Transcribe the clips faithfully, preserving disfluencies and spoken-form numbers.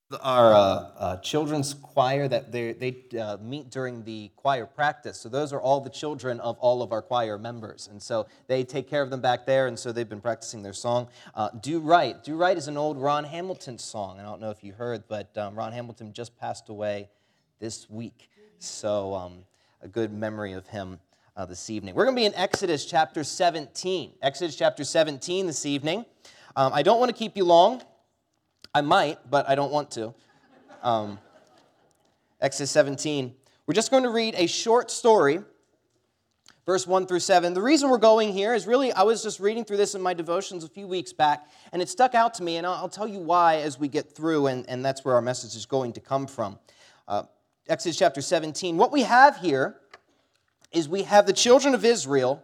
Our uh, uh, children's choir that they they uh, meet during the choir practice. So those are all the children of all of our choir members, and so they take care of them back there. And so they've been practicing their song. Uh, "Do Right." "Do Right" is an old Ron Hamilton song. I don't know if you heard, but um, Ron Hamilton just passed away this week. So um, a good memory of him uh, this evening. We're going to be in Exodus chapter seventeen. Exodus chapter seventeen this evening. Um, I don't want to keep you long. I might, but I don't want to. Um, Exodus seventeen. We're just going to read a short story, verse one through seven. The reason we're going here is really, I was just reading through this in my devotions a few weeks back, and it stuck out to me, and I'll, I'll tell you why as we get through, and, and that's where our message is going to come from. Uh, Exodus chapter seventeen. What we have here is we have the children of Israel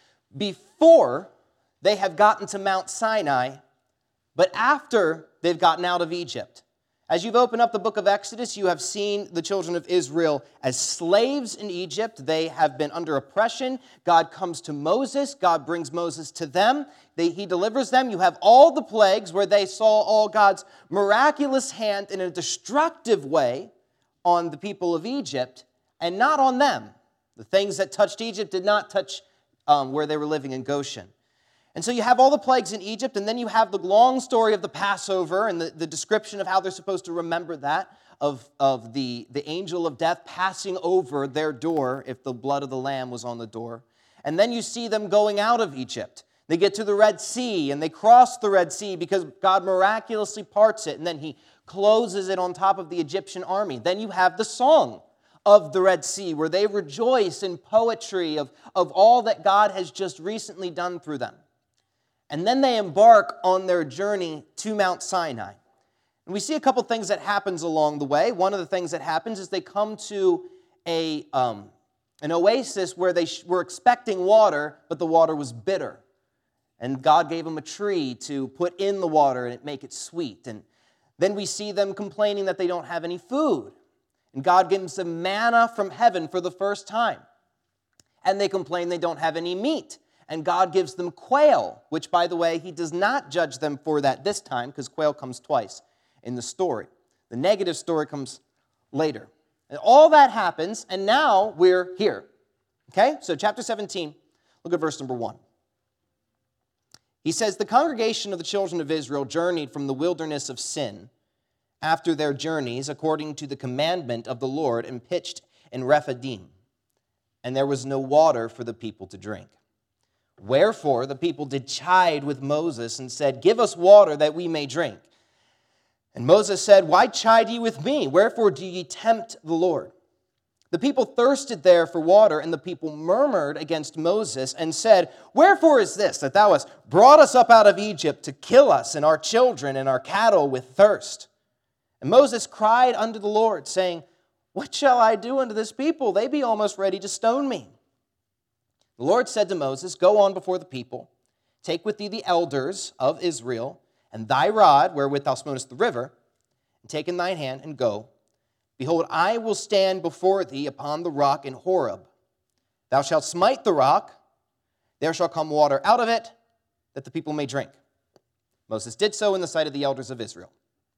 before they have gotten to Mount Sinai, but after they've gotten out of Egypt. As you've opened up the book of Exodus, you have seen the children of Israel as slaves in Egypt. They have been under oppression. God comes to Moses. God brings Moses to them. They, he delivers them. You have all the plagues where they saw all God's miraculous hand in a destructive way on the people of Egypt and not on them. The things that touched Egypt did not touch um, where they were living in Goshen. And so you have all the plagues in Egypt, and then you have the long story of the Passover and the, the description of how they're supposed to remember that, of, of the, the angel of death passing over their door if the blood of the lamb was on the door. And then you see them going out of Egypt. They get to the Red Sea, and they cross the Red Sea because God miraculously parts it, and then he closes it on top of the Egyptian army. Then you have the song of the Red Sea, where they rejoice in poetry of, of all that God has just recently done through them. And then they embark on their journey to Mount Sinai. And we see a couple things that happens along the way. One of the things that happens is they come to a um, an oasis where they sh- were expecting water, but the water was bitter. And God gave them a tree to put in the water and it make it sweet. And then we see them complaining that they don't have any food. And God gives them manna from heaven for the first time. And they complain they don't have any meat. And God gives them quail, which, by the way, he does not judge them for that this time, because quail comes twice in the story. The negative story comes later. And all that happens, and now we're here. Okay? So chapter seventeen, look at verse number one. He says, "The congregation of the children of Israel journeyed from the wilderness of Sin after their journeys according to the commandment of the Lord and pitched in Rephidim. And there was no water for the people to drink. Wherefore the people did chide with Moses and said, Give us water that we may drink. And Moses said, Why chide ye with me? Wherefore do ye tempt the Lord? The people thirsted there for water, and the people murmured against Moses and said, Wherefore is this, that thou hast brought us up out of Egypt to kill us and our children and our cattle with thirst? And Moses cried unto the Lord, saying, What shall I do unto this people? They be almost ready to stone me. The Lord said to Moses, Go on before the people, take with thee the elders of Israel, and thy rod wherewith thou smotest the river, and take in thine hand, and go. Behold, I will stand before thee upon the rock in Horeb. Thou shalt smite the rock, there shall come water out of it, that the people may drink. Moses did so in the sight of the elders of Israel."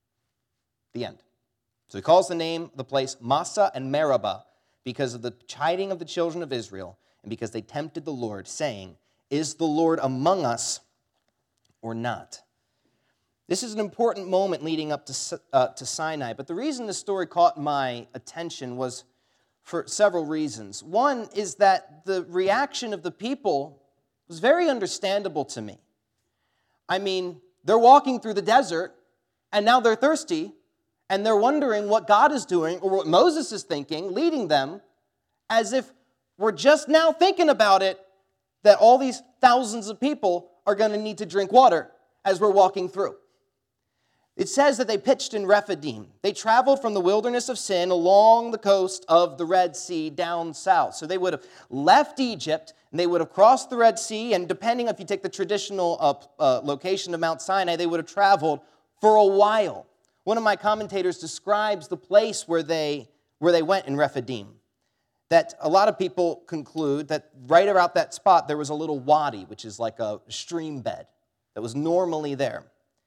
The end. So he calls the name of the place Massah and Meribah because of the chiding of the children of Israel, and because they tempted the Lord, saying, Is the Lord among us or not? This is an important moment leading up to, uh, to Sinai, but the reason this story caught my attention was for several reasons. One is that the reaction of the people was very understandable to me. I mean, they're walking through the desert, and now they're thirsty, and they're wondering what God is doing, or what Moses is thinking, leading them, as if we're just now thinking about it, that all these thousands of people are going to need to drink water as we're walking through. It says that they pitched in Rephidim. They traveled from the wilderness of Sin along the coast of the Red Sea down south. So they would have left Egypt, and they would have crossed the Red Sea, and depending if you take the traditional uh, uh, location of Mount Sinai, they would have traveled for a while. One of my commentators describes the place where they, where they went in Rephidim. That a lot of people conclude that right around that spot there was a little wadi, which is like a stream bed that was normally there.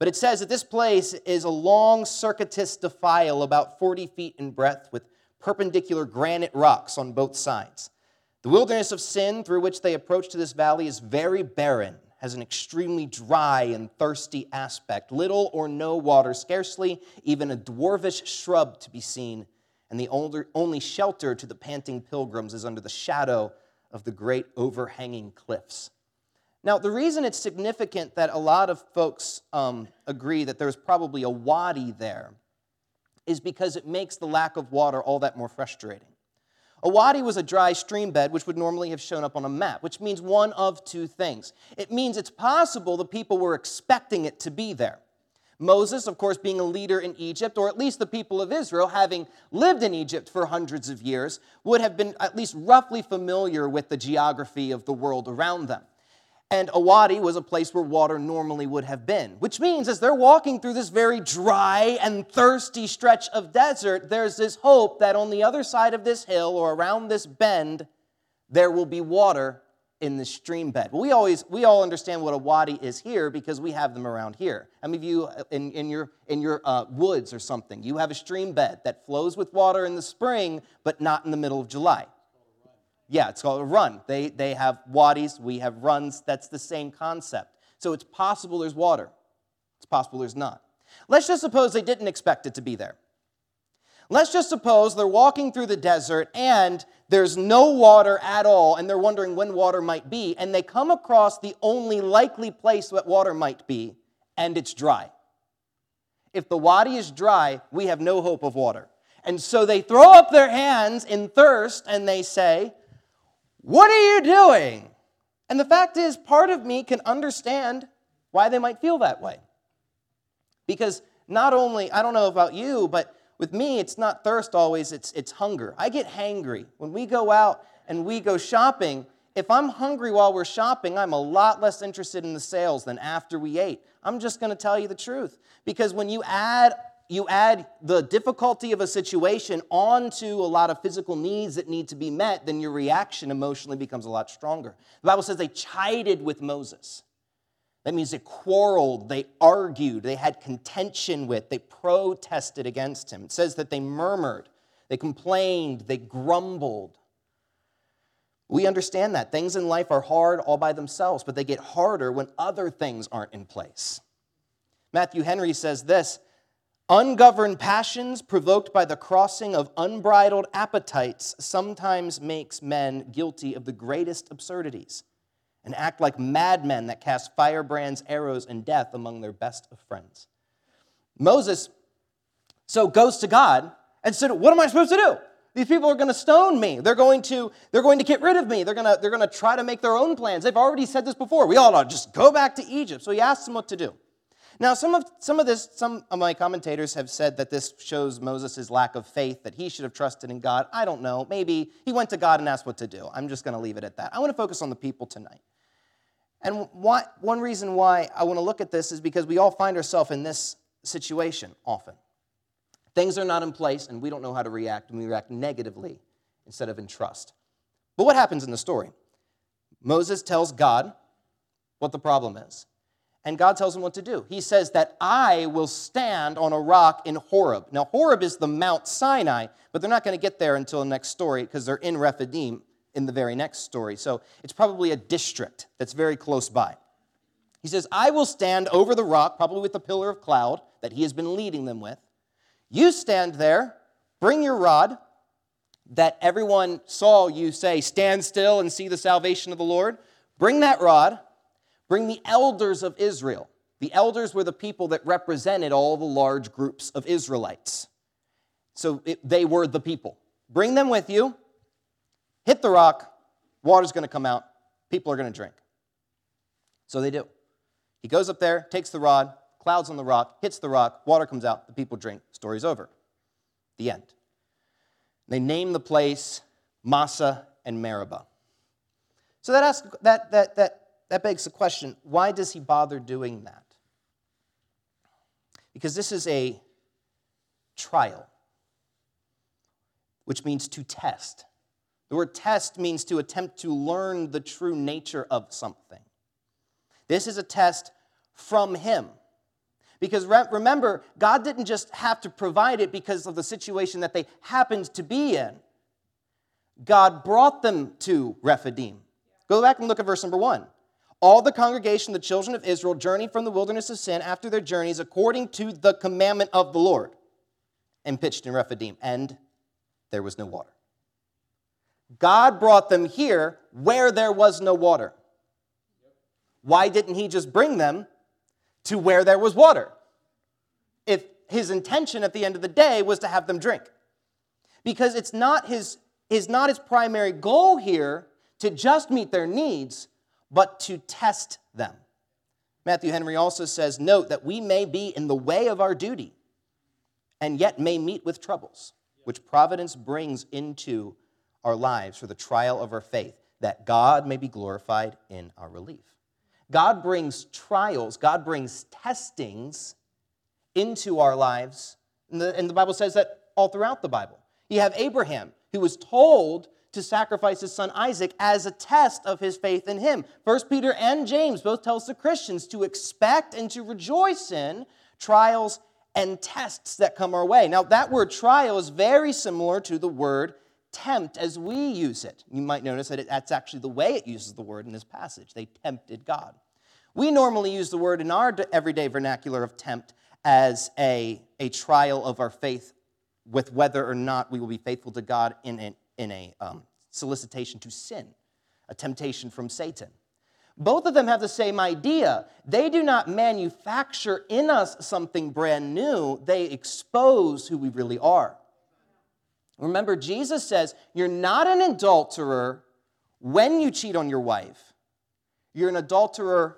But it says that this place is a long circuitous defile about forty feet in breadth with perpendicular granite rocks on both sides. The wilderness of Sin through which they approach to this valley is very barren, has an extremely dry and thirsty aspect, little or no water, scarcely even a dwarfish shrub to be seen, and the older, only shelter to the panting pilgrims is under the shadow of the great overhanging cliffs. Now, the reason it's significant that a lot of folks um, agree that there's probably a wadi there is because it makes the lack of water all that more frustrating. A wadi was a dry stream bed which would normally have shown up on a map, which means one of two things. It means it's possible the people were expecting it to be there. Moses, of course, being a leader in Egypt, or at least the people of Israel, having lived in Egypt for hundreds of years, would have been at least roughly familiar with the geography of the world around them. And a wadi was a place where water normally would have been, which means as they're walking through this very dry and thirsty stretch of desert, there's this hope that on the other side of this hill or around this bend, there will be water in the stream bed. Well, we always we all understand what a wadi is here because we have them around here. How many of you in, in your in your uh, woods or something, you have a stream bed that flows with water in the spring, but not in the middle of July? Yeah, it's called a run. They, they have wadis, we have runs. That's the same concept. So it's possible there's water. It's possible there's not. Let's just suppose they didn't expect it to be there. Let's just suppose they're walking through the desert and there's no water at all and they're wondering when water might be, and they come across the only likely place that water might be, and it's dry. If the wadi is dry, we have no hope of water. And so they throw up their hands in thirst and they say, "What are you doing?" And the fact is, part of me can understand why they might feel that way. Because not only, I don't know about you, but with me, it's not thirst always, it's, it's hunger. I get hangry. When we go out and we go shopping, if I'm hungry while we're shopping, I'm a lot less interested in the sales than after we ate. I'm just going to tell you the truth. Because when you add You add the difficulty of a situation onto a lot of physical needs that need to be met, then your reaction emotionally becomes a lot stronger. The Bible says they chided with Moses. That means they quarreled, they argued, they had contention with, they protested against him. It says that they murmured, they complained, they grumbled. We understand that. Things in life are hard all by themselves, but they get harder when other things aren't in place. Matthew Henry says this: "Ungoverned passions provoked by the crossing of unbridled appetites sometimes makes men guilty of the greatest absurdities and act like madmen that cast firebrands, arrows, and death among their best of friends." Moses so goes to God and said, "What am I supposed to do? These people are going to stone me. They're going to, they're going to get rid of me. They're going to, they're going to try to make their own plans. They've already said this before. We all ought to just go back to Egypt." So he asks them what to do. Now, some of some of this, some of my commentators have said that this shows Moses' lack of faith, that he should have trusted in God. I don't know. Maybe he went to God and asked what to do. I'm just going to leave it at that. I want to focus on the people tonight. And why, one reason why I want to look at this is because we all find ourselves in this situation often. Things are not in place, and we don't know how to react, and we react negatively instead of in trust. But what happens in the story? Moses tells God what the problem is. And God tells him what to do. He says that I will stand on a rock in Horeb. Now, Horeb is the Mount Sinai, but they're not going to get there until the next story because they're in Rephidim in the very next story. So it's probably a district that's very close by. He says, I will stand over the rock, probably with a pillar of cloud that he has been leading them with. You stand there, bring your rod, that everyone saw you say, stand still and see the salvation of the Lord. Bring that rod. Bring the elders of Israel. The elders were the people that represented all the large groups of Israelites. So it, they were the people. Bring them with you. Hit the rock. Water's going to come out. People are going to drink. So they do. He goes up there, takes the rod, clouds on the rock, hits the rock, water comes out, the people drink. Story's over. The end. They name the place Massa and Meribah. So that asks, that that that That begs the question, why does he bother doing that? Because this is a trial, which means to test. The word test means to attempt to learn the true nature of something. This is a test from him. Because re- remember, God didn't just have to provide it because of the situation that they happened to be in. God brought them to Rephidim. Go back and look at verse number one. All the congregation, the children of Israel, journeyed from the wilderness of Sin after their journeys according to the commandment of the Lord and pitched in Rephidim, and there was no water. God brought them here where there was no water. Why didn't he just bring them to where there was water? If his intention at the end of the day was to have them drink. Because it's not his, is not his primary goal here to just meet their needs, but to test them. Matthew Henry also says, note that we may be in the way of our duty and yet may meet with troubles, which providence brings into our lives for the trial of our faith, that God may be glorified in our relief. God brings trials, God brings testings into our lives, and the, and the Bible says that all throughout the Bible. You have Abraham, who was told to sacrifice his son Isaac as a test of his faith in him. First Peter and James both tell us the Christians to expect and to rejoice in trials and tests that come our way. Now, that word trial is very similar to the word tempt as we use it. You might notice that it, that's actually the way it uses the word in this passage. They tempted God. We normally use the word in our everyday vernacular of tempt as a, a trial of our faith with whether or not we will be faithful to God in a, in a um, solicitation to sin, a temptation from Satan. Both of them have the same idea. They do not manufacture in us something brand new. They expose who we really are. Remember, Jesus says, you're not an adulterer when you cheat on your wife. You're an adulterer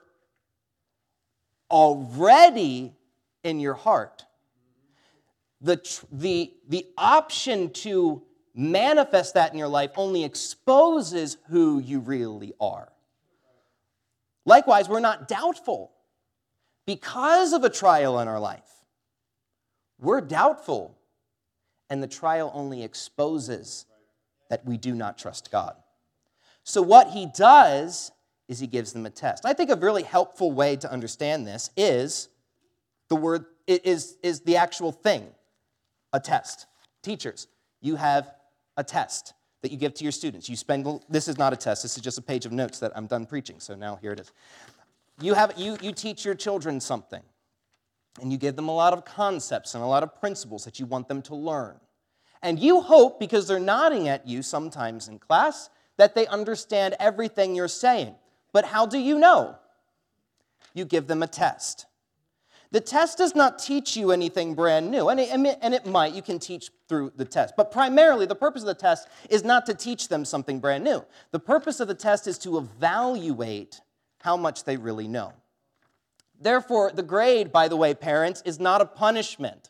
already in your heart. The, the, the option to manifest that in your life only exposes who you really are. Likewise, we're not doubtful because of a trial in our life. We're doubtful, and the trial only exposes that we do not trust God. So what he does is he gives them a test. I think a really helpful way to understand this is the word is, is the actual thing, a test. Teachers, you have a test that you give to your students. You spend, this is not a test, this is just a page of notes that I'm done preaching, so now here it is. You have you you teach your children something, and you give them a lot of concepts and a lot of principles that you want them to learn. And you hope, because they're nodding at you sometimes in class, that they understand everything you're saying. But how do you know? You give them a test. The test does not teach you anything brand new, and it, and it might, you can teach through the test. But primarily, the purpose of the test is not to teach them something brand new. The purpose of the test is to evaluate how much they really know. Therefore, the grade, by the way, parents, is not a punishment.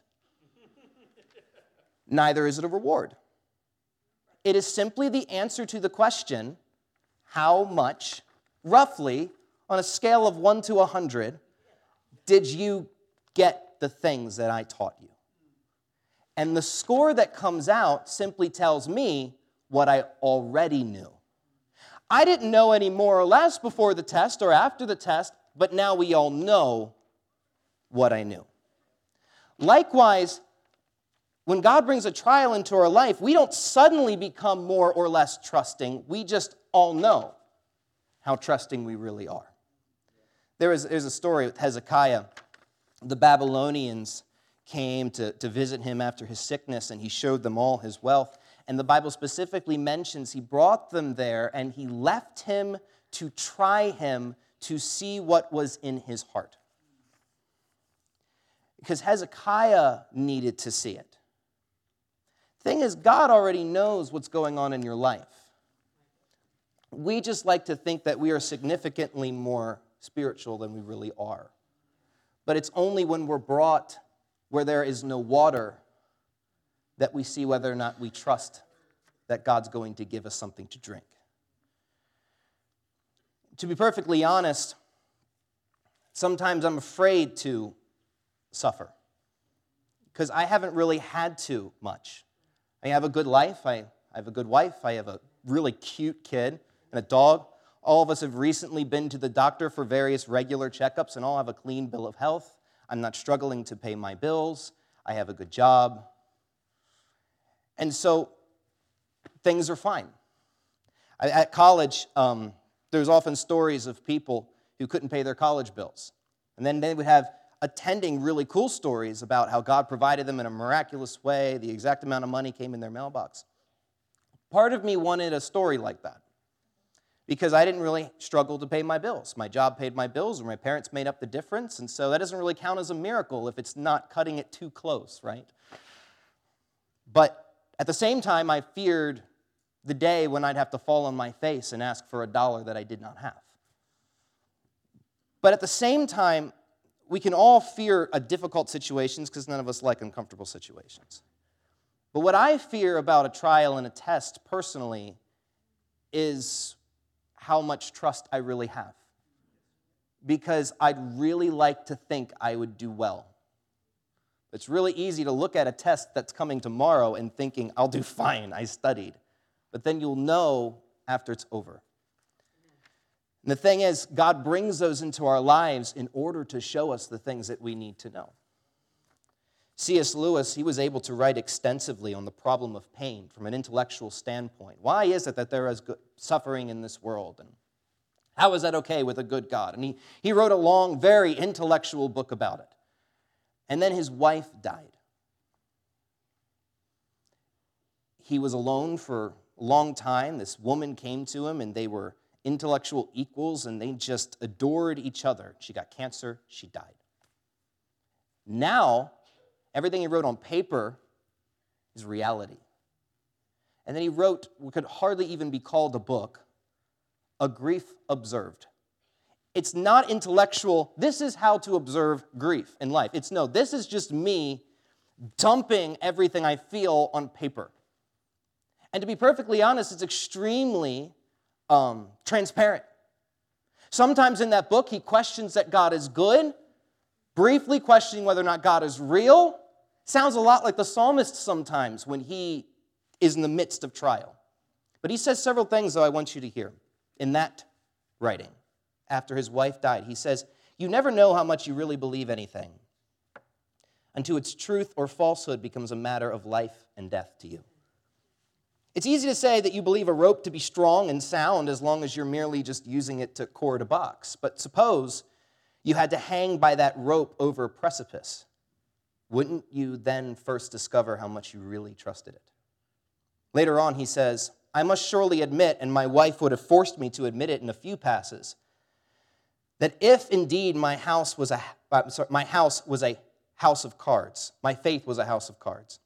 Neither is it a reward. It is simply the answer to the question, how much, roughly, on a scale of one to one hundred, did you get the things that I taught you? And the score that comes out simply tells me what I already knew. I didn't know any more or less before the test or after the test, but now we all know what I knew. Likewise, when God brings a trial into our life, we don't suddenly become more or less trusting. We just all know how trusting we really are. There is there's a story with Hezekiah. The Babylonians came to, to visit him after his sickness, and he showed them all his wealth. And the Bible specifically mentions he brought them there, and he left him to try him to see what was in his heart. Because Hezekiah needed to see it. Thing is, God already knows what's going on in your life. We just like to think that we are significantly more spiritual than we really are. But it's only when we're brought where there is no water that we see whether or not we trust that God's going to give us something to drink. To be perfectly honest, sometimes I'm afraid to suffer because I haven't really had to much. I have a good life, I have a good wife, I have a really cute kid and a dog. All of us have recently been to the doctor for various regular checkups and all have a clean bill of health. I'm not struggling to pay my bills. I have a good job. And so things are fine. At college, um, there's often stories of people who couldn't pay their college bills. And then they would have attending really cool stories about how God provided them in a miraculous way, the exact amount of money came in their mailbox. Part of me wanted a story like that because I didn't really struggle to pay my bills. My job paid my bills, or my parents made up the difference, and so that doesn't really count as a miracle if it's not cutting it too close, right? But at the same time, I feared the day when I'd have to fall on my face and ask for a dollar that I did not have. But at the same time, we can all fear a difficult situations because none of us like uncomfortable situations. But what I fear about a trial and a test personally is how much trust I really have. Because I'd really like to think I would do well. It's really easy to look at a test that's coming tomorrow and thinking, I'll do fine, I studied. But then you'll know after it's over. And the thing is, God brings those into our lives in order to show us the things that we need to know. C S Lewis, he was able to write extensively on the problem of pain from an intellectual standpoint. Why is it that there is good suffering in this world? And how is that okay with a good God? And he, he wrote a long, very intellectual book about it. And then his wife died. He was alone for a long time. This woman came to him, and they were intellectual equals, and they just adored each other. She got cancer, she died. Now, everything he wrote on paper is reality. And then he wrote what could hardly even be called a book, A Grief Observed. It's not intellectual, this is how to observe grief in life. It's no, this is just me dumping everything I feel on paper. And to be perfectly honest, it's extremely um, transparent. Sometimes in that book, he questions that God is good, briefly questioning whether or not God is real. Sounds a lot like the psalmist sometimes when he is in the midst of trial. But he says several things, though, I want you to hear in that writing. After his wife died, he says, "You never know how much you really believe anything until its truth or falsehood becomes a matter of life and death to you. It's easy to say that you believe a rope to be strong and sound as long as you're merely just using it to cord a box. But suppose you had to hang by that rope over a precipice. Wouldn't you then first discover how much you really trusted it?" Later on, he says, "I must surely admit, and my wife would have forced me to admit it in a few passes, that if indeed my house was a uh, sorry, my house was a house of cards, my faith was a house of cards,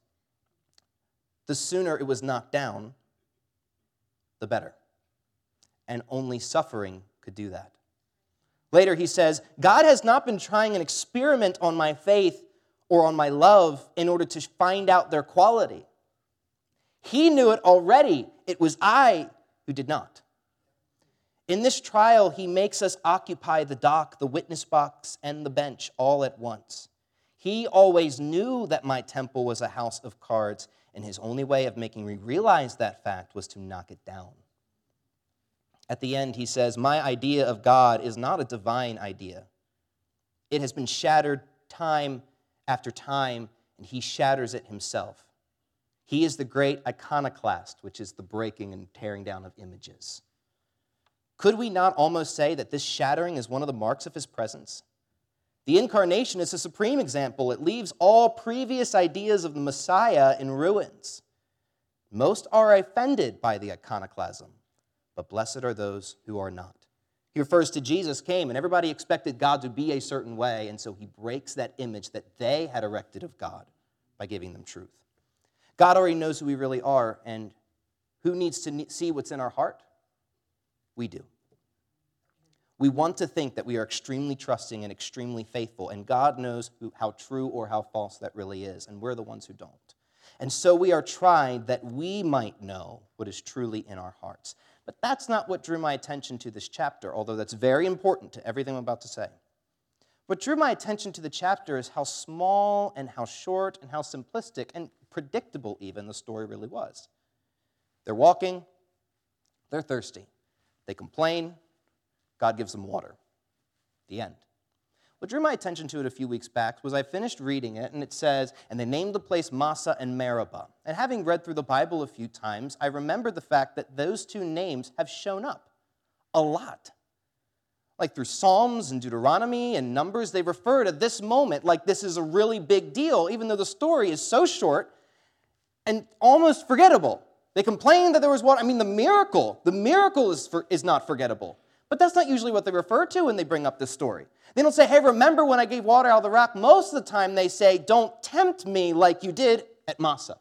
the sooner it was knocked down, the better. And only suffering could do that." Later he says, "God has not been trying an experiment on my faith or on my love in order to find out their quality. He knew it already. It was I who did not. In this trial, he makes us occupy the dock, the witness box, and the bench all at once. He always knew that my temple was a house of cards, and his only way of making me realize that fact was to knock it down." At the end, he says, "My idea of God is not a divine idea. It has been shattered time after time, and he shatters it himself. He is the great iconoclast, which is the breaking and tearing down of images. Could we not almost say that this shattering is one of the marks of his presence? The incarnation is a supreme example. It leaves all previous ideas of the Messiah in ruins. Most are offended by the iconoclasm, but blessed are those who are not." He refers to Jesus came, and everybody expected God to be a certain way, and so he breaks that image that they had erected of God by giving them truth. God already knows who we really are, and who needs to see what's in our heart? We do. We want to think that we are extremely trusting and extremely faithful, and God knows who, how true or how false that really is, and we're the ones who don't. And so we are tried that we might know what is truly in our hearts. But that's not what drew my attention to this chapter, although that's very important to everything I'm about to say. What drew my attention to the chapter is how small and how short and how simplistic and predictable even the story really was. They're walking, they're thirsty, they complain, God gives them water. The end. what drew my attention to it a few weeks back was I finished reading it, and it says, and they named the place Massah and Meribah. And having read through the Bible a few times, I remembered the fact that those two names have shown up a lot. Like through Psalms and Deuteronomy and Numbers, they refer to this moment like this is a really big deal, even though the story is so short and almost forgettable. They complain that there was water. I mean, the miracle, the miracle is, for, is not forgettable. But that's not usually what they refer to when they bring up this story. They don't say, hey, remember when I gave water out of the rock? Most of the time they say, don't tempt me like you did at Massah.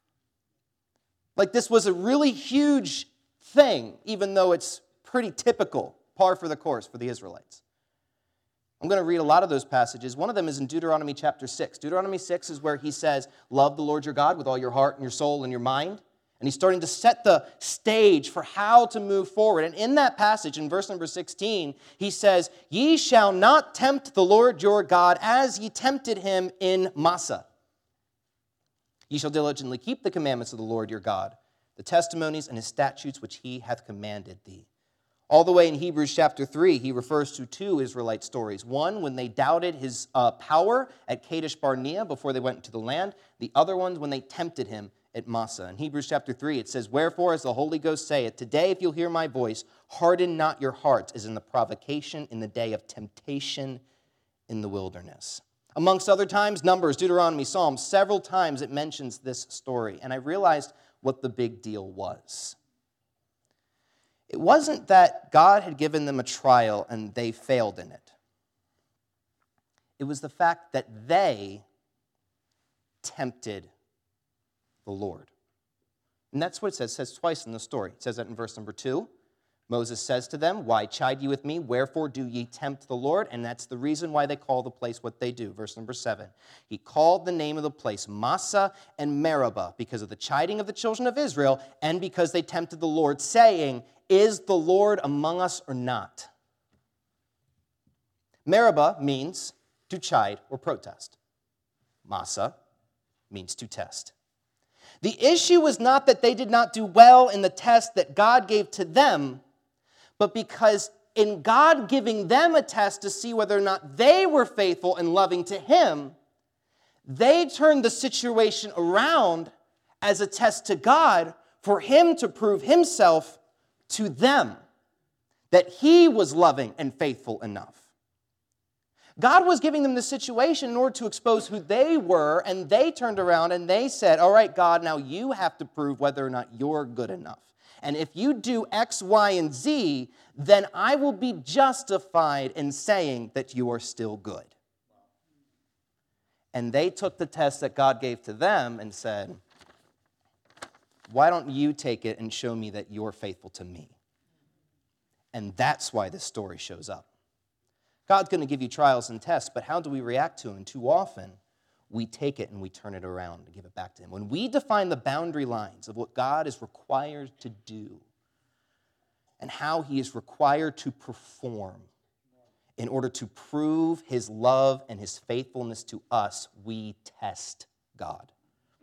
Like this was a really huge thing, even though it's pretty typical, par for the course for the Israelites. I'm going to read a lot of those passages. One of them is in Deuteronomy chapter six. Deuteronomy six is where he says, love the Lord your God with all your heart and your soul and your mind. And he's starting to set the stage for how to move forward. And in that passage, in verse number sixteen, he says, ye shall not tempt the Lord your God as ye tempted him in Massah. Ye shall diligently keep the commandments of the Lord your God, the testimonies and his statutes which he hath commanded thee. All the way in Hebrews chapter three, he refers to two Israelite stories. One, when they doubted his uh, power at Kadesh Barnea before they went into the land. The other one, when they tempted him at Massah. In Hebrews chapter three, it says, wherefore, as the Holy Ghost saith, today if you'll hear my voice, harden not your hearts, as in the provocation in the day of temptation in the wilderness. Amongst other times, Numbers, Deuteronomy, Psalms, several times it mentions this story. And I realized what the big deal was. It wasn't that God had given them a trial and they failed in it. It was the fact that they tempted the Lord. And that's what it says. It says twice in the story. It says that in verse number two. Moses says to them, why chide ye with me? Wherefore do ye tempt the Lord? And that's the reason why they call the place what they do. Verse number seven. He called the name of the place Massah and Meribah because of the chiding of the children of Israel and because they tempted the Lord, saying, is the Lord among us or not? Meribah means to chide or protest. Massah means to test. The issue was not that they did not do well in the test that God gave to them, but because in God giving them a test to see whether or not they were faithful and loving to him, they turned the situation around as a test to God for him to prove himself to them, that he was loving and faithful enough. God was giving them the situation in order to expose who they were, and they turned around and they said, all right, God, now you have to prove whether or not you're good enough. And if you do X, Y, and Z, then I will be justified in saying that you are still good. And they took the test that God gave to them and said, why don't you take it and show me that you're faithful to me? And that's why this story shows up. God's going to give you trials and tests, but how do we react to them? Too often, we take it and we turn it around and give it back to him. When we define the boundary lines of what God is required to do and how he is required to perform in order to prove his love and his faithfulness to us, we test God.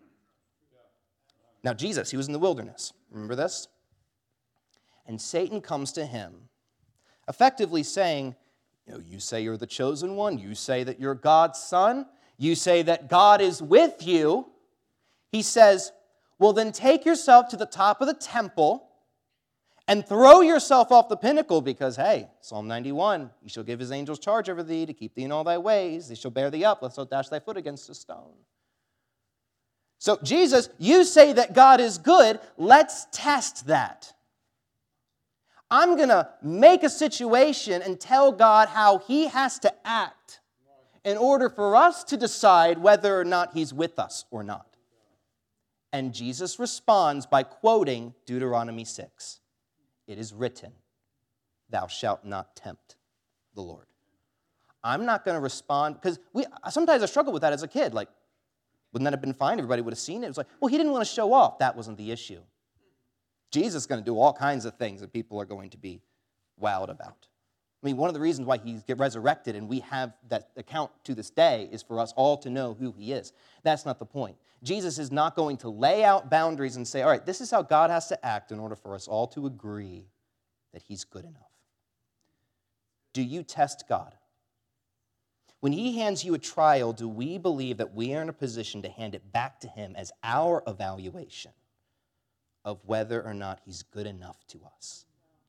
Now, Jesus, he was in the wilderness. Remember this? And Satan comes to him, effectively saying, you know, you say you're the chosen one. You say that you're God's son. You say that God is with you. He says, well, then take yourself to the top of the temple and throw yourself off the pinnacle because, hey, Psalm ninety-one, he shall give his angels charge over thee to keep thee in all thy ways. They shall bear thee up, lest thou dash thy foot against a stone. So, Jesus, you say that God is good. Let's test that. I'm going to make a situation and tell God how he has to act in order for us to decide whether or not he's with us or not. And Jesus responds by quoting Deuteronomy six. It is written, thou shalt not tempt the Lord. I'm not going to respond, because we sometimes I struggle with that as a kid. Like, wouldn't that have been fine? Everybody would have seen it. It was like, well, he didn't want to show off. That wasn't the issue. Jesus is going to do all kinds of things that people are going to be wowed about. I mean, one of the reasons why he's get resurrected and we have that account to this day is for us all to know who he is. That's not the point. Jesus is not going to lay out boundaries and say, all right, this is how God has to act in order for us all to agree that he's good enough. Do you test God? When he hands you a trial, do we believe that we are in a position to hand it back to him as our evaluation of whether or not he's good enough to us?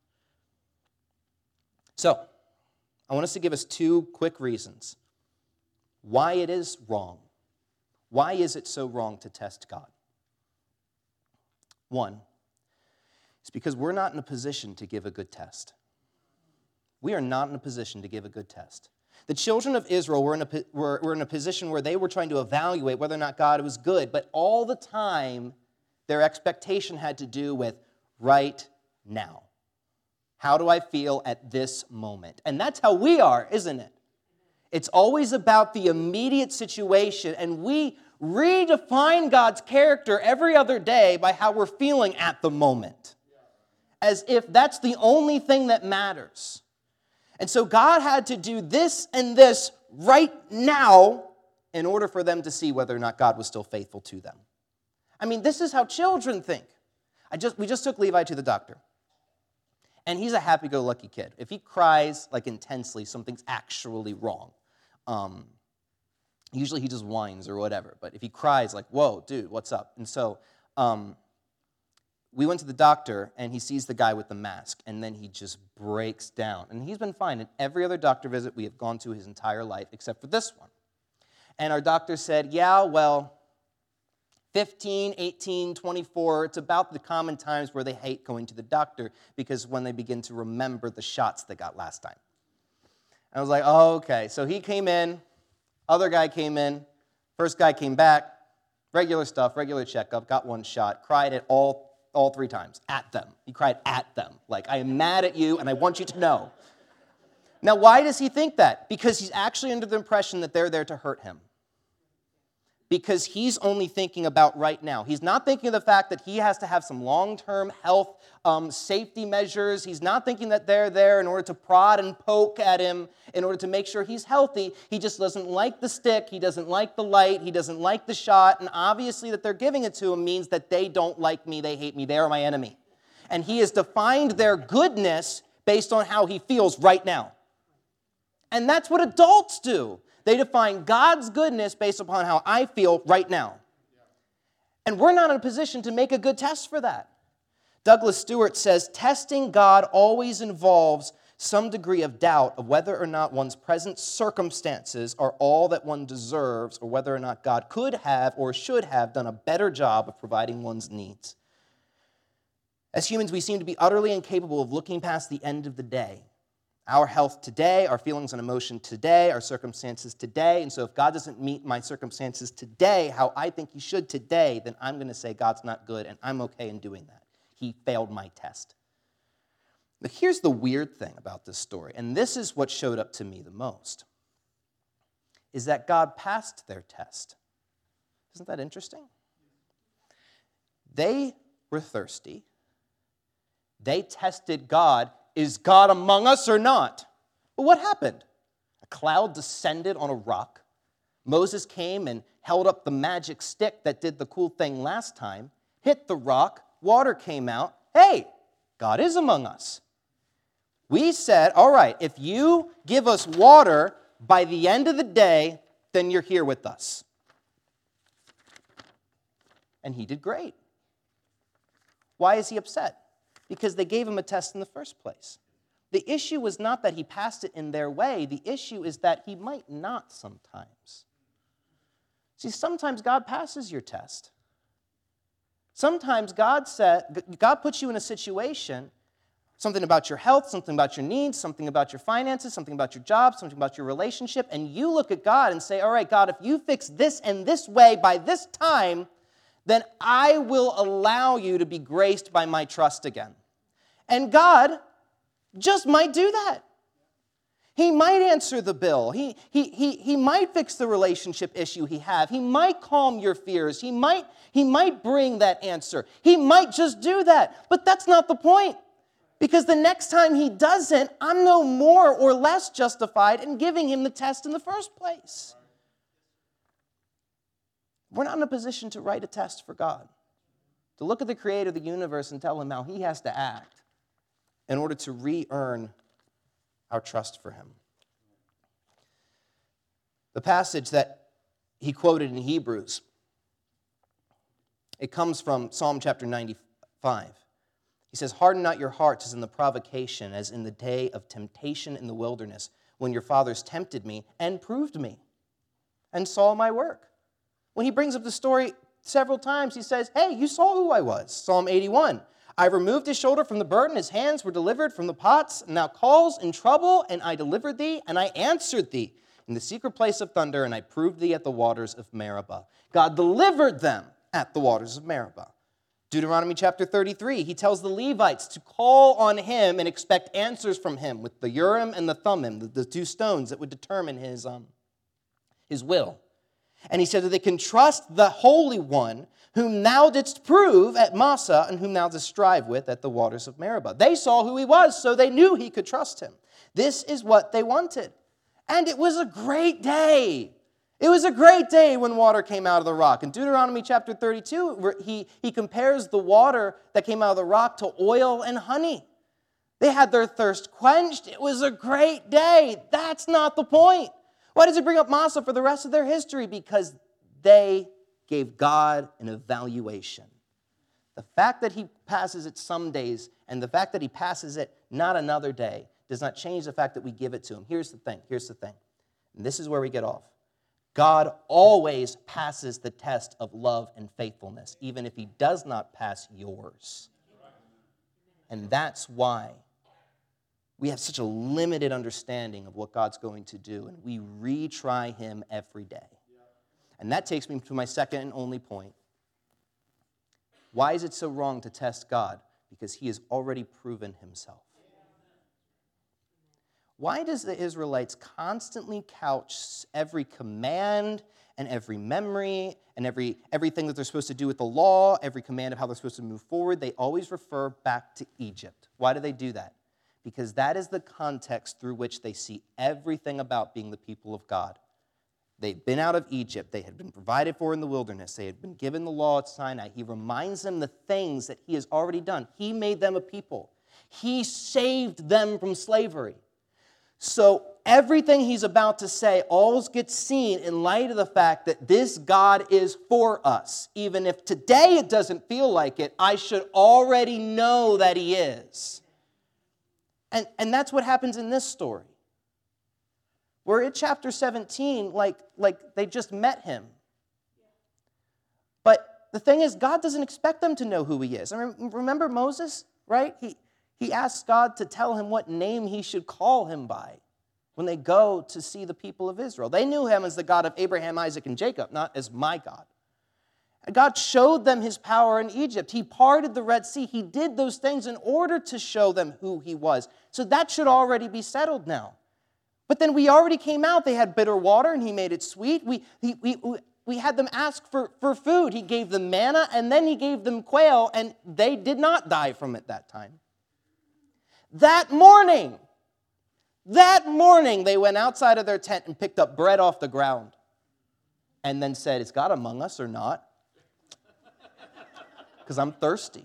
So, I want us to give us two quick reasons why it is wrong. Why is it so wrong to test God? One, it's because we're not in a position to give a good test. We are not in a position to give a good test. The children of Israel were in, a, were, were in a position where they were trying to evaluate whether or not God was good, but all the time their expectation had to do with right now. How do I feel at this moment? And that's how we are, isn't it? It's always about the immediate situation, and we redefine God's character every other day by how we're feeling at the moment, as if that's the only thing that matters. And so God had to do this and this right now in order for them to see whether or not God was still faithful to them. I mean, this is how children think. I just we just took Levi to the doctor. And he's a happy-go-lucky kid. If he cries, like, intensely, something's actually wrong. Um, usually he just whines or whatever. But if he cries, like, whoa, dude, what's up? And so um, we went to the doctor, and he sees the guy with the mask, and then he just breaks down. And he's been fine. At every other doctor visit we have gone to his entire life, except for this one. And our doctor said, yeah, well, fifteen, eighteen, twenty-four, it's about the common times where they hate going to the doctor because when they begin to remember the shots they got last time. I was like, oh, okay. So he came in, other guy came in, first guy came back, regular stuff, regular checkup, got one shot, cried it all, all three times, at them. He cried at them, like, I am mad at you and I want you to know. Now, why does he think that? Because he's actually under the impression that they're there to hurt him. Because he's only thinking about right now. He's not thinking of the fact that he has to have some long-term health um, safety measures. He's not thinking that they're there in order to prod and poke at him in order to make sure he's healthy. He just doesn't like the stick. He doesn't like the light. He doesn't like the shot. And obviously that they're giving it to him means that they don't like me. They hate me. They are my enemy. And he has defined their goodness based on how he feels right now. And that's what adults do. They define God's goodness based upon how I feel right now. And we're not in a position to make a good test for that. Douglas Stewart says, testing God always involves some degree of doubt of whether or not one's present circumstances are all that one deserves, or whether or not God could have or should have done a better job of providing one's needs. As humans, we seem to be utterly incapable of looking past the end of the day. Our health today, our feelings and emotion today, our circumstances today. And so if God doesn't meet my circumstances today how I think he should today, then I'm going to say God's not good, and I'm okay in doing that. He failed my test. But here's the weird thing about this story, and this is what showed up to me the most, is that God passed their test. Isn't that interesting? They were thirsty. They tested God. Is God among us or not? But what happened? A cloud descended on a rock. Moses came and held up the magic stick that did the cool thing last time, hit the rock, water came out. Hey, God is among us. We said, all right, if you give us water by the end of the day, then you're here with us. And he did great. Why is he upset? Because they gave him a test in the first place. The issue was not that he passed it in their way. The issue is that he might not sometimes. See, sometimes God passes your test. Sometimes God said, God puts you in a situation, something about your health, something about your needs, something about your finances, something about your job, something about your relationship, and you look at God and say, all right, God, if you fix this and this way by this time, then I will allow you to be graced by my trust again. And God just might do that. He might answer the bill. He, he, he, he might fix the relationship issue he have. He might calm your fears. He might, he might bring that answer. He might just do that. But that's not the point. Because the next time he doesn't, I'm no more or less justified in giving him the test in the first place. We're not in a position to write a test for God, to look at the creator of the universe and tell him how he has to act in order to re-earn our trust for him. The passage that he quoted in Hebrews, it comes from Psalm chapter ninety-five. He says, "Harden not your hearts as in the provocation, as in the day of temptation in the wilderness, when your fathers tempted me and proved me and saw my work." When he brings up the story several times, he says, hey, you saw who I was. Psalm eighty-one, "I removed his shoulder from the burden, his hands were delivered from the pots, and thou calls in trouble, and I delivered thee, and I answered thee in the secret place of thunder, and I proved thee at the waters of Meribah." God delivered them at the waters of Meribah. Deuteronomy chapter thirty-three, he tells the Levites to call on him and expect answers from him with the Urim and the Thummim, the, the two stones that would determine his, um, his will. And he said that they can trust the Holy One, whom thou didst prove at Massah, and whom thou didst strive with at the waters of Meribah. They saw who he was, so they knew he could trust him. This is what they wanted. And it was a great day. It was a great day when water came out of the rock. In Deuteronomy chapter thirty-two, he, he compares the water that came out of the rock to oil and honey. They had their thirst quenched. It was a great day. That's not the point. Why does he bring up Massah for the rest of their history? Because they gave God an evaluation. The fact that he passes it some days and the fact that he passes it not another day does not change the fact that we give it to him. Here's the thing. Here's the thing. And this is where we get off. God always passes the test of love and faithfulness, even if he does not pass yours. And that's why we have such a limited understanding of what God's going to do, and we retry him every day. And that takes me to my second and only point. Why is it so wrong to test God? Because he has already proven himself. Why does the Israelites constantly couch every command and every memory and every everything that they're supposed to do with the law, every command of how they're supposed to move forward? They always refer back to Egypt. Why do they do that? Because that is the context through which they see everything about being the people of God. They'd been out of Egypt. They had been provided for in the wilderness. They had been given the law at Sinai. He reminds them the things that he has already done. He made them a people. He saved them from slavery. So everything he's about to say always gets seen in light of the fact that this God is for us. Even if today it doesn't feel like it, I should already know that he is. And, and that's what happens in this story. We're in chapter seventeen, like, like they just met him. But the thing is, God doesn't expect them to know who he is. I mean, remember Moses, right? He, he asks God to tell him what name he should call him by when they go to see the people of Israel. They knew him as the God of Abraham, Isaac, and Jacob, not as my God. God showed them his power in Egypt. He parted the Red Sea. He did those things in order to show them who he was. So that should already be settled now. But then we already came out. They had bitter water, and he made it sweet. We, he, we, we had them ask for, for food. He gave them manna, and then he gave them quail, and they did not die from it that time. That morning, that morning, they went outside of their tent and picked up bread off the ground and then said, "Is God among us or not? Because I'm thirsty."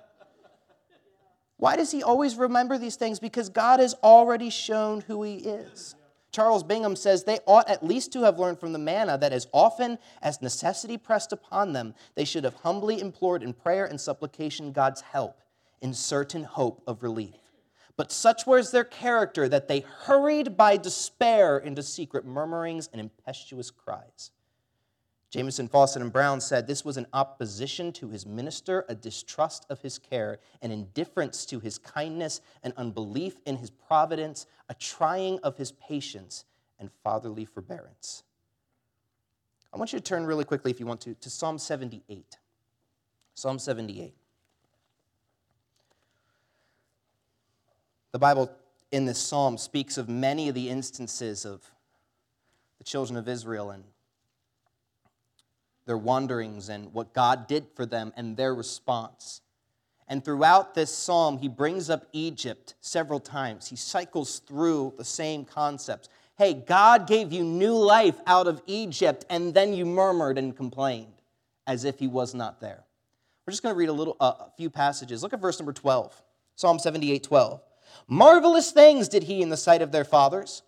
Why does he always remember these things? Because God has already shown who he is. Charles Bingham says they ought at least to have learned from the manna that as often as necessity pressed upon them, they should have humbly implored in prayer and supplication God's help in certain hope of relief. But such was their character that they hurried by despair into secret murmurings and impetuous cries. Jameson, Fawcett, and Brown said this was an opposition to his minister, a distrust of his care, an indifference to his kindness, an unbelief in his providence, a trying of his patience, and fatherly forbearance. I want you to turn really quickly, if you want to, to Psalm seventy-eight. Psalm seventy-eight. The Bible in this psalm speaks of many of the instances of the children of Israel and their wanderings and what God did for them and their response. And throughout this psalm, he brings up Egypt several times. He cycles through the same concepts. Hey, God gave you new life out of Egypt, and then you murmured and complained as if he was not there. We're just going to read a little, uh, a few passages. Look at verse number twelve, Psalm seventy-eight, twelve. "Marvelous things did he in the sight of their fathers,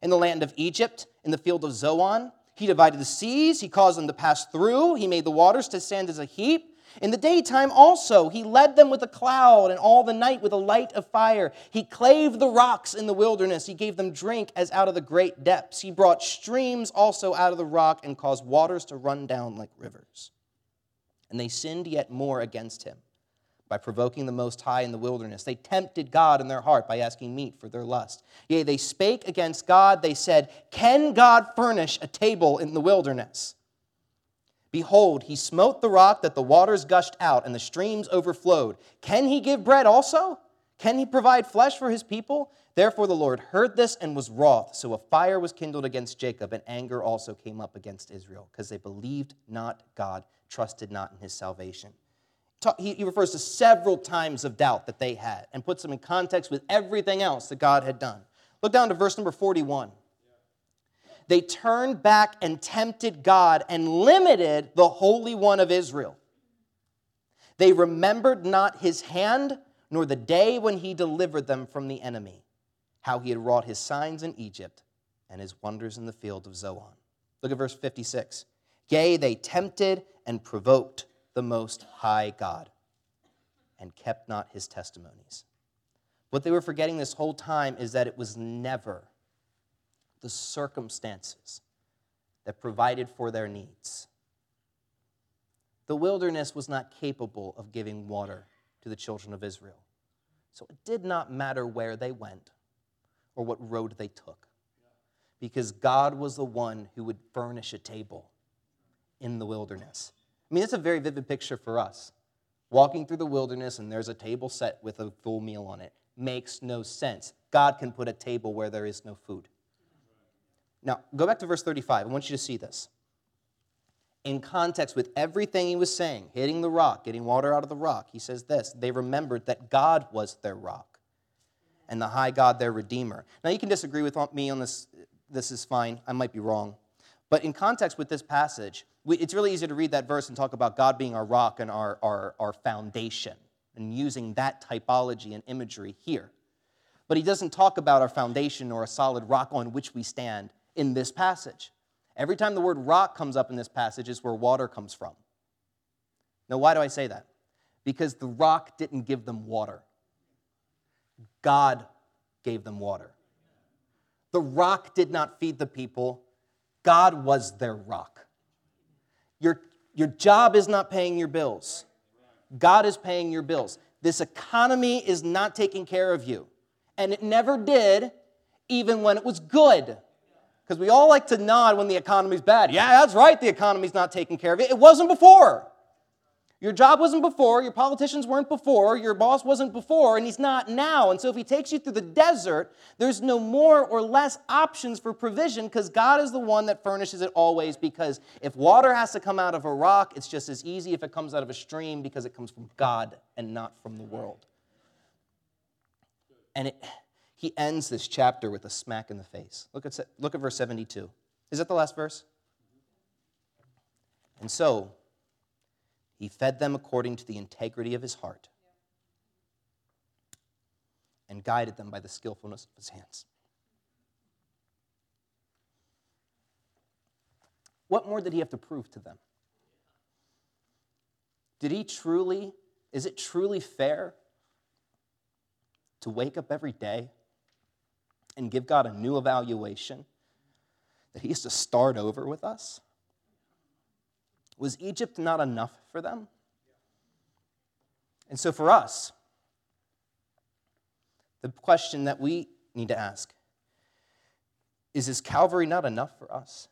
in the land of Egypt, in the field of Zoan. He divided the seas. He caused them to pass through. He made the waters to stand as a heap. In the daytime also, he led them with a cloud, and all the night with a light of fire. He clave the rocks in the wilderness. He gave them drink as out of the great depths. He brought streams also out of the rock and caused waters to run down like rivers. And they sinned yet more against him by provoking the Most High in the wilderness. They tempted God in their heart by asking meat for their lust. Yea, they spake against God. They said, can God furnish a table in the wilderness? Behold, he smote the rock that the waters gushed out and the streams overflowed. Can he give bread also? Can he provide flesh for his people? Therefore the Lord heard this and was wroth. So a fire was kindled against Jacob, and anger also came up against Israel, because they believed not God, trusted not in his salvation. He refers to several times of doubt that they had and puts them in context with everything else that God had done. Look down to verse number forty-one. They turned back and tempted God and limited the Holy One of Israel. They remembered not his hand, nor the day when he delivered them from the enemy, how he had wrought his signs in Egypt and his wonders in the field of Zoan. Look at verse fifty-six. Yea, they tempted and provoked the Most High God and kept not his testimonies. What they were forgetting this whole time is that it was never the circumstances that provided for their needs. The wilderness was not capable of giving water to the children of Israel. So it did not matter where they went or what road they took, because God was the one who would furnish a table in the wilderness. I mean, it's a very vivid picture for us. Walking through the wilderness and there's a table set with a full meal on it makes no sense. God can put a table where there is no food. Now, go back to verse thirty-five. I want you to see this. In context with everything he was saying, hitting the rock, getting water out of the rock, he says this: they remembered that God was their rock and the high God their Redeemer. Now, you can disagree with me on this. This is fine. I might be wrong. But in context with this passage, we, it's really easy to read that verse and talk about God being our rock and our, our, our foundation and using that typology and imagery here. But he doesn't talk about our foundation or a solid rock on which we stand in this passage. Every time the word rock comes up in this passage is where water comes from. Now, why do I say that? Because the rock didn't give them water. God gave them water. The rock did not feed the people. God was their rock. Your, your job is not paying your bills. God is paying your bills. This economy is not taking care of you. And it never did, even when it was good. Because we all like to nod when the economy's bad. Yeah, that's right, the economy's not taking care of it. It wasn't before. Your job wasn't before, your politicians weren't before, your boss wasn't before, and he's not now. And so if he takes you through the desert, there's no more or less options for provision, because God is the one that furnishes it always. Because if water has to come out of a rock, it's just as easy if it comes out of a stream, because it comes from God and not from the world. And it, he ends this chapter with a smack in the face. Look at, look at verse seventy-two. Is that the last verse? And so he fed them according to the integrity of his heart and guided them by the skillfulness of his hands. What more did he have to prove to them? Did he truly, is it truly fair to wake up every day and give God a new evaluation that he has to start over with us? Was Egypt not enough for them? And so for us, the question that we need to ask is, is Calvary not enough for us?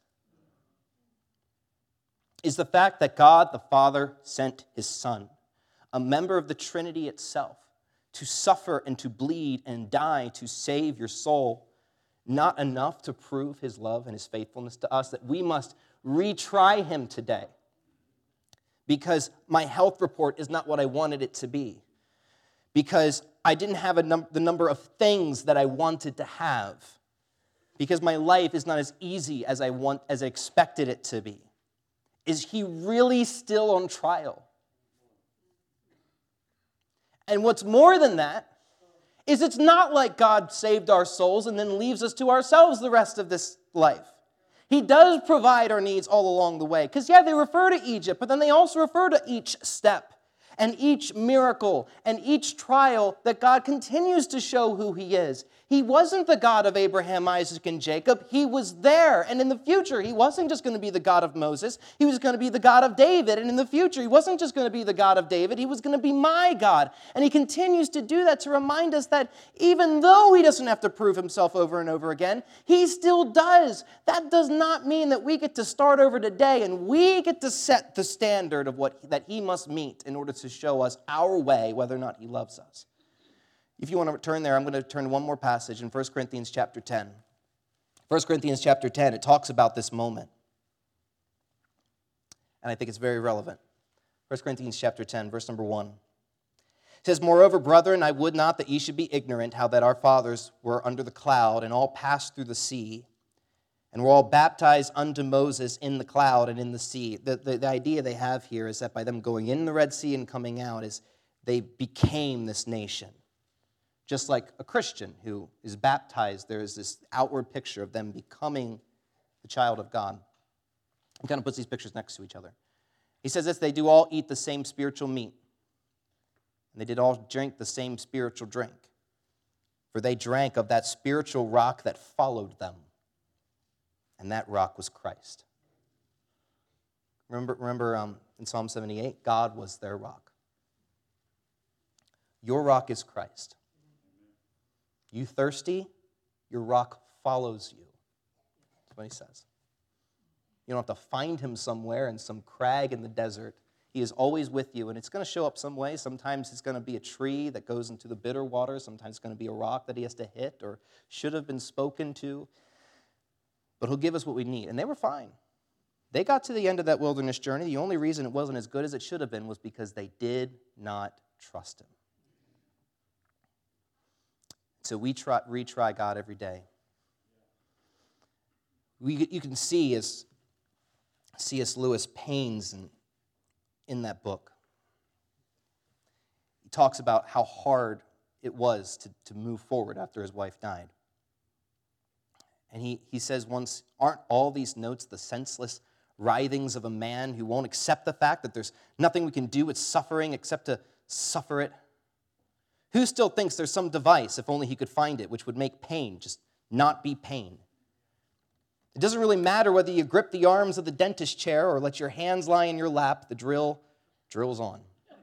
Is the fact that God the Father sent his Son, a member of the Trinity itself, to suffer and to bleed and die to save your soul, not enough to prove his love and his faithfulness to us, that we must retry him today? Because my health report is not what I wanted it to be. Because I didn't have a num- the number of things that I wanted to have. Because my life is not as easy as I want, as I expected it to be. Is he really still on trial? And what's more than that is it's not like God saved our souls and then leaves us to ourselves the rest of this life. He does provide our needs all along the way. Because, yeah, they refer to Egypt, but then they also refer to each step and each miracle and each trial that God continues to show who He is. He wasn't the God of Abraham, Isaac, and Jacob. He was there. And in the future, He wasn't just going to be the God of Moses. He was going to be the God of David. And in the future, He wasn't just going to be the God of David. He was going to be my God. And He continues to do that to remind us that even though He doesn't have to prove Himself over and over again, He still does. That does not mean that we get to start over today and we get to set the standard of what that He must meet in order to show us our way, whether or not He loves us. If you want to turn there, I'm going to turn to one more passage in First Corinthians chapter ten. First Corinthians chapter ten, it talks about this moment. And I think it's very relevant. First Corinthians chapter ten, verse number one. It says, "Moreover, brethren, I would not that ye should be ignorant how that our fathers were under the cloud, and all passed through the sea, and were all baptized unto Moses in the cloud and in the sea." The, the, the idea they have here is that by them going in the Red Sea and coming out, is they became this nation. Just like a Christian who is baptized, there is this outward picture of them becoming the child of God. He kind of puts these pictures next to each other. He says this, "They do all eat the same spiritual meat, and they did all drink the same spiritual drink. For they drank of that spiritual rock that followed them, and that rock was Christ." Remember, remember um, in Psalm seventy-eight, God was their rock. Your rock is Christ. You thirsty? Your rock follows you. That's what he says. You don't have to find him somewhere in some crag in the desert. He is always with you, and it's going to show up some way. Sometimes it's going to be a tree that goes into the bitter water. Sometimes it's going to be a rock that he has to hit or should have been spoken to. But he'll give us what we need. And they were fine. They got to the end of that wilderness journey. The only reason it wasn't as good as it should have been was because they did not trust him. So we try, retry God every day. We, you can see as C S Lewis pains in, in that book. He talks about how hard it was to, to move forward after his wife died. And he, he says once, "Aren't all these notes the senseless writhings of a man who won't accept the fact that there's nothing we can do with suffering except to suffer it? Who still thinks there's some device, if only he could find it, which would make pain just not be pain? It doesn't really matter whether you grip the arms of the dentist chair or let your hands lie in your lap, the drill drills on."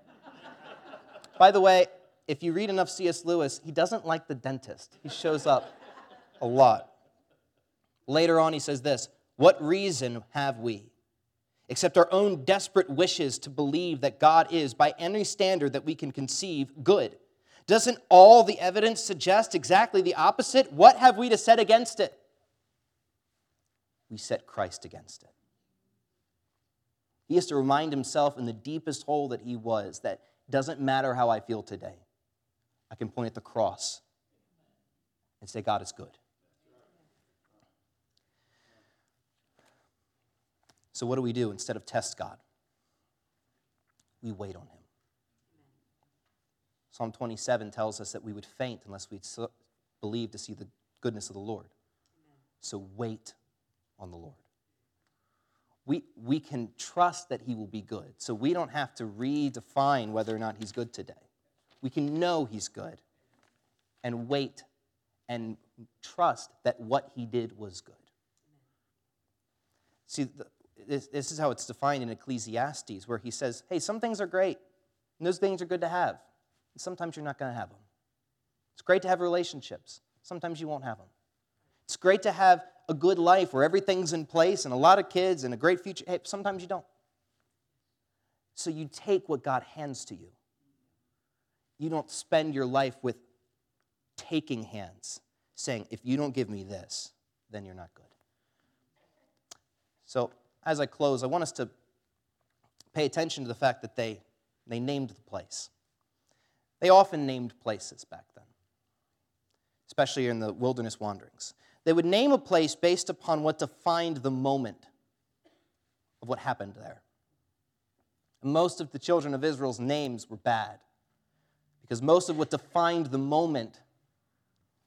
By the way, if you read enough C S Lewis, he doesn't like the dentist. He shows up a lot. Later on, he says this, "What reason have we, except our own desperate wishes to believe that God is, by any standard that we can conceive, good? Doesn't all the evidence suggest exactly the opposite? What have we to set against it? We set Christ against it." He has to remind himself in the deepest hole that he was that it doesn't matter how I feel today. I can point at the cross and say, God is good. So what do we do instead of test God? We wait on him. Psalm twenty-seven tells us that we would faint unless we believe to see the goodness of the Lord. So wait on the Lord. We, we can trust that he will be good, so we don't have to redefine whether or not he's good today. We can know he's good and wait and trust that what he did was good. See, the, this, this is how it's defined in Ecclesiastes, where he says, hey, some things are great, and those things are good to have. And sometimes you're not going to have them. It's great to have relationships. Sometimes you won't have them. It's great to have a good life where everything's in place and a lot of kids and a great future. Hey, sometimes you don't. So you take what God hands to you. You don't spend your life with taking hands, saying, if you don't give me this, then you're not good. So as I close, I want us to pay attention to the fact that they, they named the place. They often named places back then, especially in the wilderness wanderings. They would name a place based upon what defined the moment of what happened there. And most of the children of Israel's names were bad, because most of what defined the moment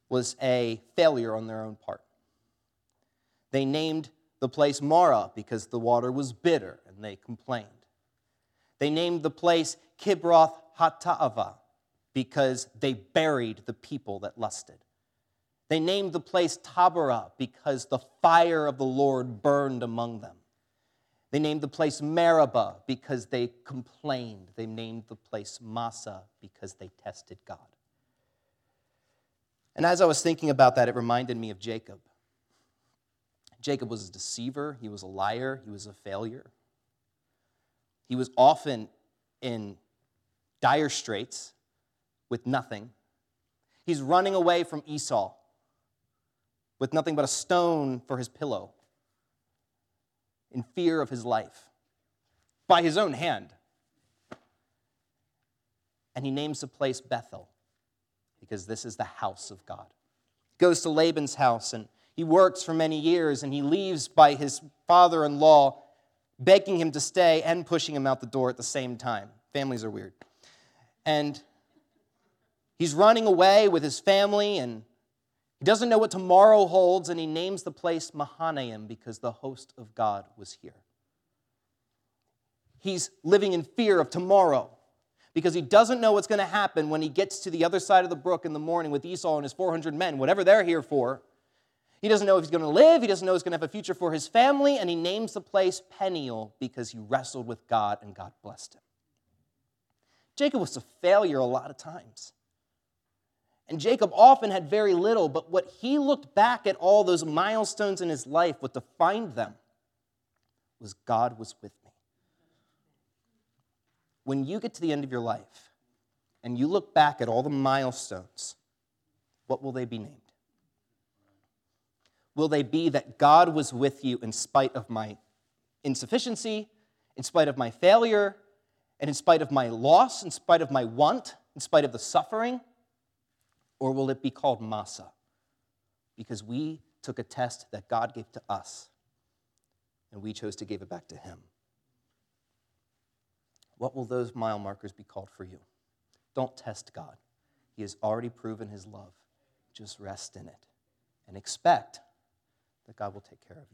was a failure on their own part. They named the place Mara because the water was bitter, and they complained. They named the place Kibroth Hattaavah because they buried the people that lusted. They named the place Taberah because the fire of the Lord burned among them. They named the place Meribah because they complained. They named the place Massah because they tested God. And as I was thinking about that, it reminded me of Jacob. Jacob was a deceiver. He was a liar. He was a failure. He was often in dire straits with nothing. He's running away from Esau with nothing but a stone for his pillow, in fear of his life, by his own hand. And he names the place Bethel, because this is the house of God. He goes to Laban's house, and he works for many years, and he leaves by his father-in-law begging him to stay and pushing him out the door at the same time. Families are weird. And he's running away with his family, and he doesn't know what tomorrow holds, and he names the place Mahanaim because the host of God was here. He's living in fear of tomorrow because he doesn't know what's going to happen when he gets to the other side of the brook in the morning with Esau and his four hundred men, whatever they're here for. He doesn't know if he's going to live. He doesn't know if he's going to have a future for his family, and he names the place Peniel because he wrestled with God and God blessed him. Jacob was a failure a lot of times. And Jacob often had very little, but what he looked back at all those milestones in his life, what defined them, was God was with me. When you get to the end of your life and you look back at all the milestones, what will they be named? Will they be that God was with you in spite of my insufficiency, in spite of my failure, and in spite of my loss, in spite of my want, in spite of the suffering? Or will it be called Massah? Because we took a test that God gave to us, and we chose to give it back to him. What will those mile markers be called for you? Don't test God. He has already proven his love. Just rest in it and expect that God will take care of you.